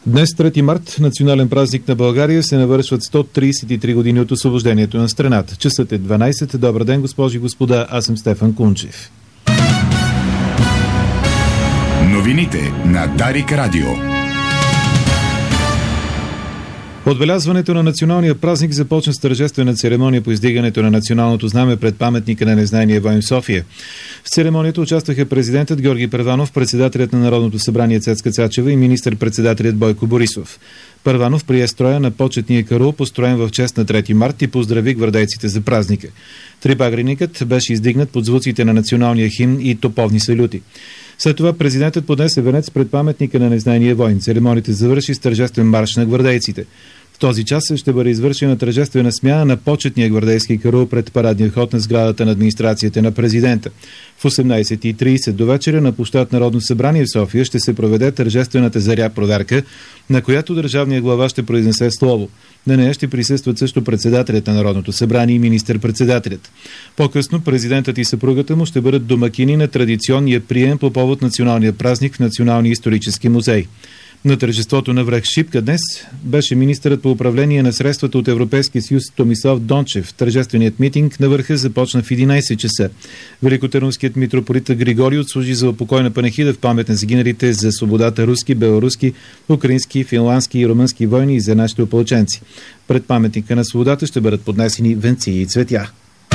Днес, 3 март, национален празник на България, се навършват 133 години от освобождението на страната. Часът е 12. Добър ден, госпожи и господа. Аз съм Стефан Кунчев. Новините на Дарик Радио. Отбелязването на националния празник започна с тържествена церемония по издигането на националното знаме пред паметника на незнайния войн в София. В церемонията участваха президентът Георги Първанов, председателят на Народното събрание Цецка Цачева и министър-председателят Бойко Борисов. Първанов прие строя на почетния караул, построен в чест на 3 март, и поздрави гвардейците за празника. Трибагреникът беше издигнат под звуците на националния химн и топовни салюти. След това президентът поднесе венец пред паметника на незнайния войн. Церемонията завърши с тържествен марш на гвардейците. В този час ще бъде извършена тържествена смяна на почетния гвардейски караул пред парадния вход на сградата на администрацията на президента. В 18:30 до вечера на площад Народно събрание в София ще се проведе тържествената заря проверка, на която държавният глава ще произнесе слово. На нея ще присъстват също председателят на Народното събрание и министър-председателят. По-късно президентът и съпругата му ще бъдат домакини на традиционния прием по повод националния празник в Националния исторически музей. На тържеството на връх Шипка днес беше министърът по управление на средствата от Европейския съюз Томислав Дончев. Тържественият митинг на върха започна в 11 часа. Великотърновският митрополит Григорий отслужи за упокойна панихида в памет на загиналите за свободата руски, белоруски, украински, финландски и румънски войни и за нашите опълченци. Пред паметника на свободата ще бъдат поднесени венци и цветя.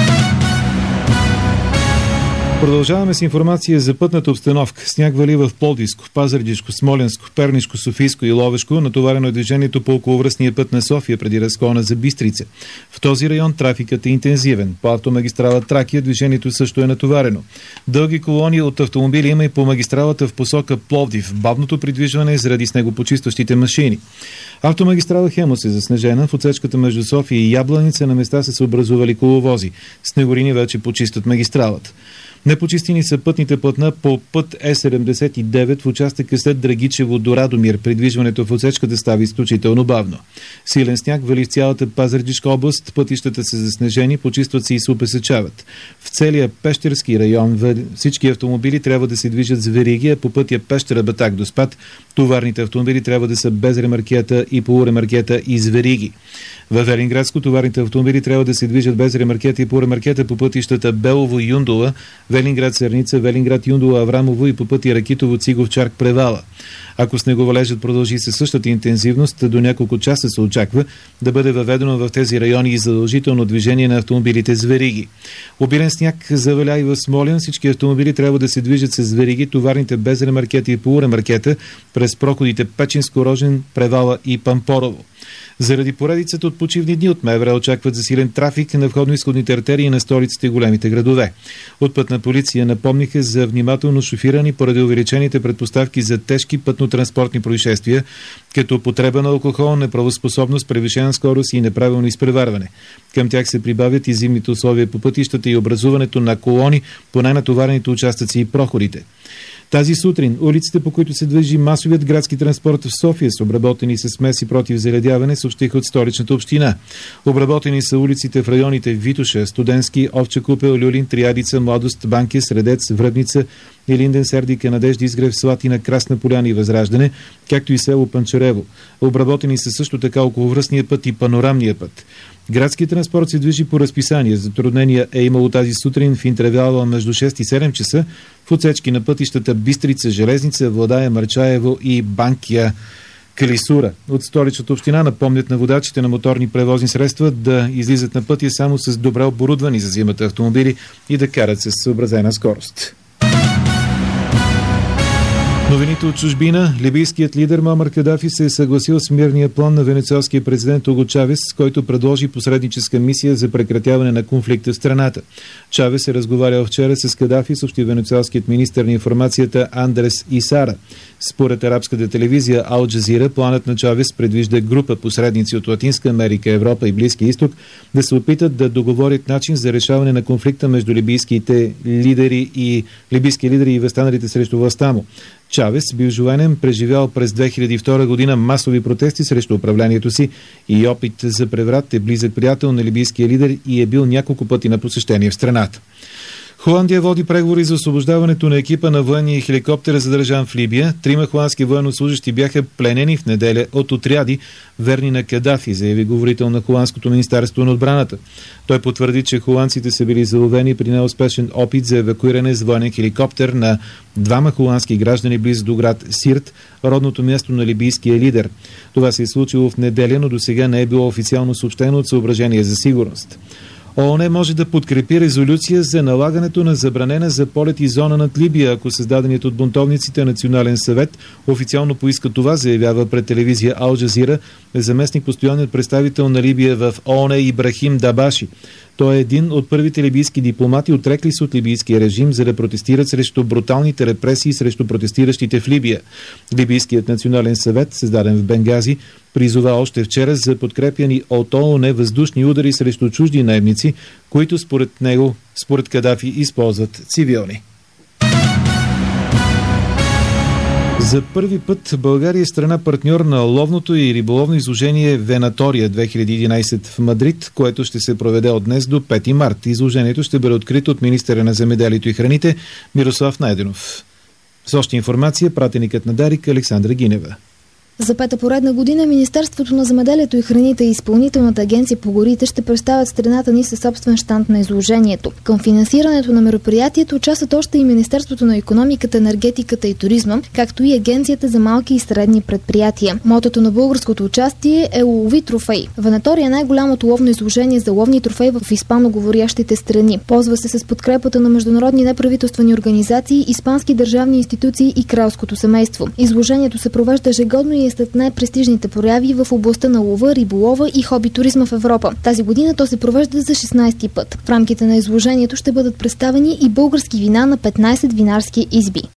Продължаваме с информация за пътната обстановка. Сняг вали в Пловдивско, Пазарджишко, Смолянско, Пернишко, Софийско и Ловешко. Натоварено е движението по околовръстния път на София преди разклона за Бистрица. В този район трафикът е интензивен. По автомагистрала Тракия движението също е натоварено. Дълги колони от автомобили има и по магистралата в посока Пловдив. Бавното придвижване е заради снегопочистващите машини. Автомагистрала Хемус е заснежена. В отсечката между София и Ябланица на места са се образували коловози. Снегорини вече почистват магистралата. Непочистени са пътните платна по път Е79 в участъка след Драгичево до Радомир. Придвижването в отсечката става изключително бавно. Силен сняг вали в цялата Пазарджишка област. Пътищата са заснежени, почистват се и се опесъчават. В целия Пещерски район всички автомобили трябва да се движат с вериги, а по пътя Пещера-Батак до Спад товарните автомобили трябва да са без ремаркета и полуремаркета и с вериги. Във Велинградско товарните автомобили трябва да се движат без ремаркета и полуремаркета по пътищата Белово-Юндола, Велинград-Сърница, Велинград-Юндола-Аврамово и по пътя Ракитово-Цигов-Чарк-Превала. Ако снеговалежът продължи със същата интензивност, до няколко часа се очаква да бъде въведено в тези райони и задължително движение на автомобилите с вериги. Обилен сняг заваля и в Смолян. Всички автомобили трябва да се движат с вериги, товарните без ремаркета и полуремаркета през проходите Печенско, Рожен, Превала и Пампорово. Заради поредицата от почивни дни от МВР очакват засилен трафик на входно-изходните артерии на столиците и големите градове. От Пътна полиция напомниха за внимателно шофиране поради увеличените предпоставки за тежки пътно-транспортни происшествия, като употреба на алкохол, неправоспособност, превишена скорост и неправилно изпреварване. Към тях се прибавят и зимните условия по пътищата и образуването на колони по най-натоварените участъци и проходите. Тази сутрин улиците, по които се движи масовият градски транспорт в София, са обработени с смеси против заледяване, съобщиха от столичната община. Обработени са улиците в районите Витоша, Студентски, Овча купел, Люлин, Триадица, Младост, Банки, Средец, Връбница, Илинден, Сердика, Надежда, Изгрев, Слатина, Красна поляна и Възраждане, както и село Панчарево. Обработени са също така околовръстния път и панорамния път. Градският транспорт се движи по разписание. Затруднения е имало тази сутрин в интервала между 6 и 7 часа в отсечки на пътищата Бистрица, Железница, Владая, Марчаево и Банкия, Калисура. От столичната община напомнят на водачите на моторни превозни средства да излизат на пътя само с добре оборудвани за зимата автомобили и да карат с съобразена скорост. Новините от чужбина. Либийският лидер Муамар Кадафи се е съгласил с мирния план на венецуелския президент Уго Чавес, който предложи посредническа мисия за прекратяване на конфликта в страната. Чавес е разговарял вчера с Кадафи, съобщи венецуелският министър на информацията Андрес Исара. Според арабската телевизия Ал Джазира, планът на Чавес предвижда група посредници от Латинска Америка, Европа и Близкия изток да се опитат да договорят начин за решаване на конфликта между либийските лидери и възстаналите срещу властта му. Чавес бил жуенен, преживял през 2002 година масови протести срещу управлението си и опит за преврат, е близък приятел на либийския лидер и е бил няколко пъти на посещение в страната. Холандия води преговори за освобождаването на екипа на военния хеликоптер, задържан в Либия. 3 холандски военнослужащи бяха пленени в неделя от отряди, верни на Кадафи, заяви говорител на холандското министерство на отбраната. Той потвърди, че холандците са били заловени при неуспешен опит за евакуиране с военен хеликоптер на 2 холандски граждани близо до град Сирт, родното място на либийския лидер. Това се е случило в неделя, но досега не е било официално съобщено от съображения за сигурност. ООН може да подкрепи резолюция за налагането на забранена за полети зона над Либия, ако създаденият от бунтовниците Национален съвет официално поиска това, заявява пред телевизия Ал Джазира заместник постоянният представител на Либия в ООН Ибрахим Дабаши. Той е един от първите либийски дипломати, отрекли се от либийския режим, за да протестират срещу бруталните репресии срещу протестиращите в Либия. Либийският национален съвет, създаден в Бенгази, призова още вчера за подкрепяни от ООН въздушни удари срещу чужди наемници, които според Кадафи, използват цивилни. За първи път България е страна партньор на ловното и риболовно изложение Венатория 2011 в Мадрид, което ще се проведе от днес до 5 март. Изложението ще бъде открито от министъра на земеделието и храните Мирослав Найденов. С още информация пратеникът на Дарик Александра Гинева. За 5-та поредна година Министерството на земеделието и храните и Изпълнителната агенция по горите ще представят страната ни със собствен щанд на изложението. Към финансирането на мероприятието участват още и Министерството на икономиката, енергетиката и туризма, както и Агенцията за малки и средни предприятия. Мотото на българското участие е "Лови трофей". Венатория е най-голямото ловно изложение за ловни трофеи в испаноговорящите страни. Ползва се с подкрепата на международни неправителствени организации, испански държавни институции и кралското семейство. Изложението се провежда ежегодно и е сред най-престижните прояви в областта на лова, риболова и хоби туризма в Европа. Тази година то се провежда за 16-ти път. В рамките на изложението ще бъдат представени и български вина на 15 винарски изби.